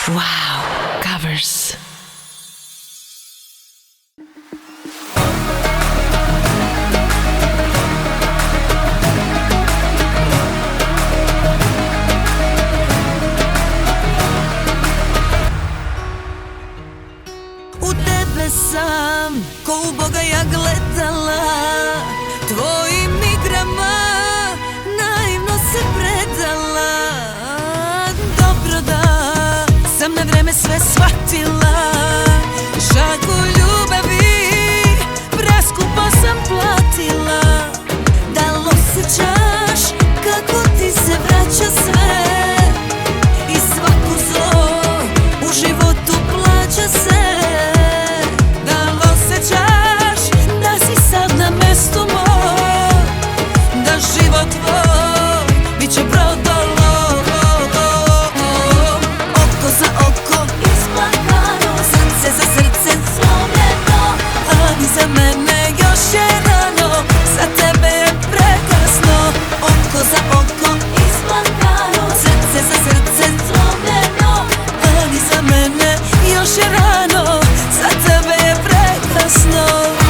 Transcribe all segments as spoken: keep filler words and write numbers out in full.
Wow, covers. U tebe sam ko u Boga ja gledala, tvojim igrama naivno se predala. Dobro da sam na vreme sve shvatila, žaku ljubavi preskupo sam platila. Da li osjećaš kako ti se vraća sve i svako zlo u životu plaća se? Život tvoj biće brodolom, oko za oko isplakano, srce za srce slomljeno, ali za mene još je rano, za tebe je prekasno. Oko za oko isplakano, srce za srce slomljeno, ali za mene još je rano, za tebe je prekasno.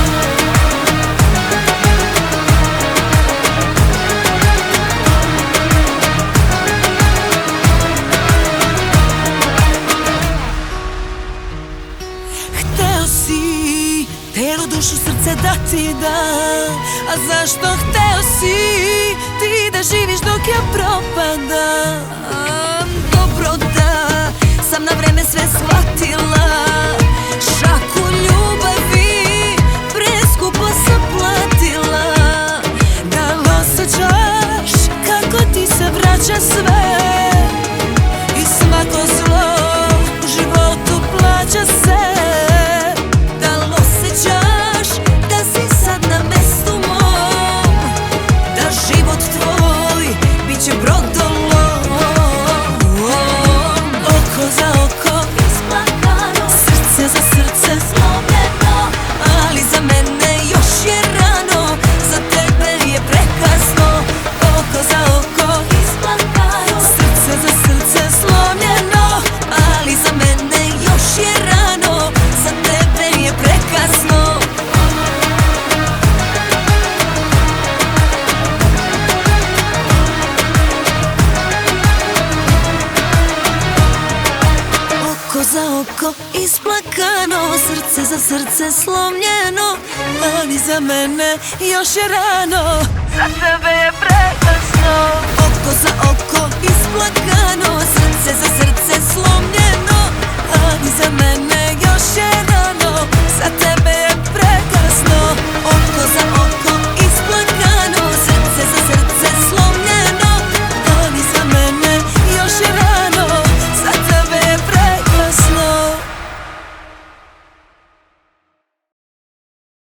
Telo, dušu, srce da ti dam, a zašto hteo si ti da živiš dok ja propadam? Dobro da sam na vreme sve shvatila, šaku ljubavi preskupo sam platila. Da li osjećaš kako ti se vraća sve i svako zlo u životu plaća se? Za oko isplakano, srce za srce slomljeno, ali za mene još je rano, za tebe je prekasno. Oko za oko isplakano, srce za